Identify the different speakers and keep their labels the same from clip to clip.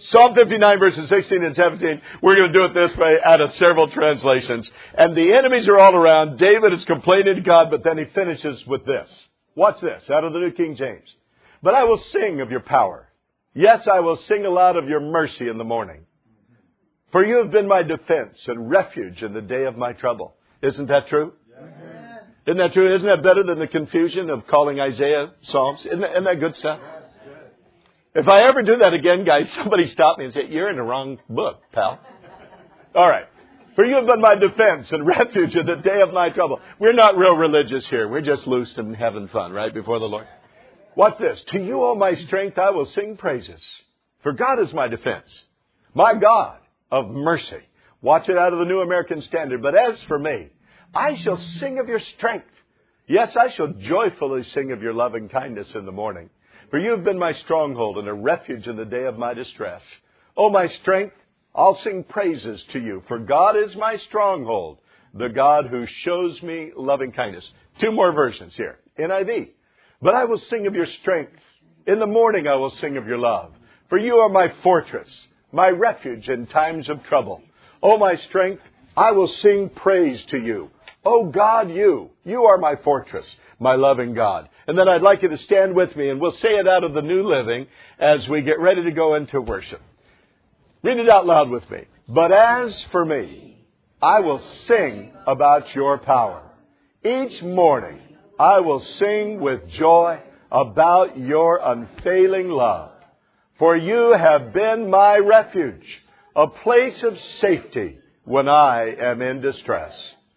Speaker 1: Psalm 59 verses 16 and 17. We're going to do it this way out of several translations. And the enemies are all around. David is complaining to God, but then he finishes with this. Watch this out of the New King James. But I will sing of your power. Yes, I will sing aloud of your mercy in the morning. For you have been my defense and refuge in the day of my trouble. Isn't that true? Yes. Isn't that true? Isn't that better than the confusion of calling Isaiah Psalms? Isn't that good stuff? Yes. If I ever do that again, guys, somebody stop me and say, you're in the wrong book, pal. All right. For you have been my defense and refuge in the day of my trouble. We're not real religious here. We're just loose and having fun, right, before the Lord. Watch this. To you, O my strength, I will sing praises. For God is my defense, my God of mercy. Watch it out of the New American Standard. But as for me, I shall sing of your strength. Yes, I shall joyfully sing of your loving kindness in the morning. For you have been my stronghold and a refuge in the day of my distress. O my strength, I'll sing praises to you. For God is my stronghold, the God who shows me loving kindness. Two more versions here. NIV. But I will sing of your strength. In the morning I will sing of your love. For you are my fortress, my refuge in times of trouble. O my strength, I will sing praise to you. O God, you are my fortress, my loving God. And then I'd like you to stand with me, and we'll say it out of the New Living as we get ready to go into worship. Read it out loud with me. But as for me, I will sing about your power. Each morning, I will sing with joy about your unfailing love. For you have been my refuge, a place of safety when I am in distress.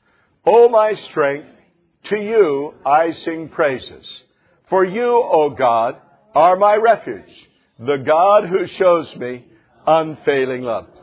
Speaker 1: O my strength, to you I sing praises. For you, O God, are my refuge, the God who shows me unfailing love.